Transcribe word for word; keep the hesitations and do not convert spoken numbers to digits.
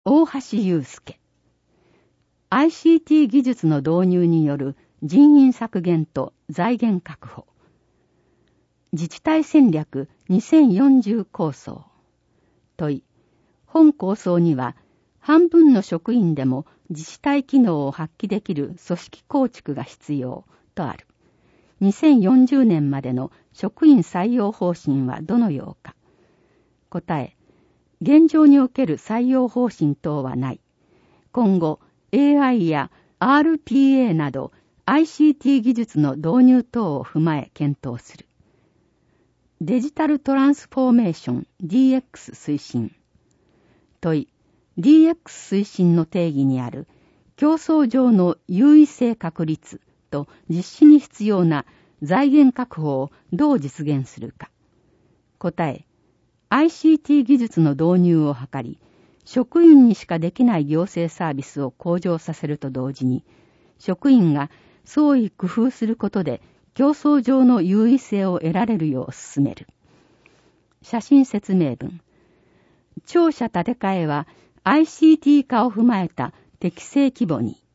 大橋祐介。アイシーティー 技術の導入による人員削減と財源確保。自治体戦略にせんよんじゅう構想。問い。本構想には半分の職員でも自治体機能を発揮できる組織構築が必要とある。にせんよんじゅうねんまでの職員採用方針はどのようか。答え。現状における採用方針等はない。今後、エーアイ や アールピーエー など アイシーティー 技術の導入等を踏まえ検討する。デジタルトランスフォーメーション ディーエックス 推進。問い。ディーエックス 推進の定義にある競争上の優位性確立と実施に必要な財源確保をどう実現するか。答え。アイシーティー 技術の導入を図り、職員にしかできない行政サービスを向上させると同時に、職員が創意工夫することで競争上の優位性を得られるよう進める。写真説明文。庁舎建て替えは アイシーティー 化を踏まえた適正規模に、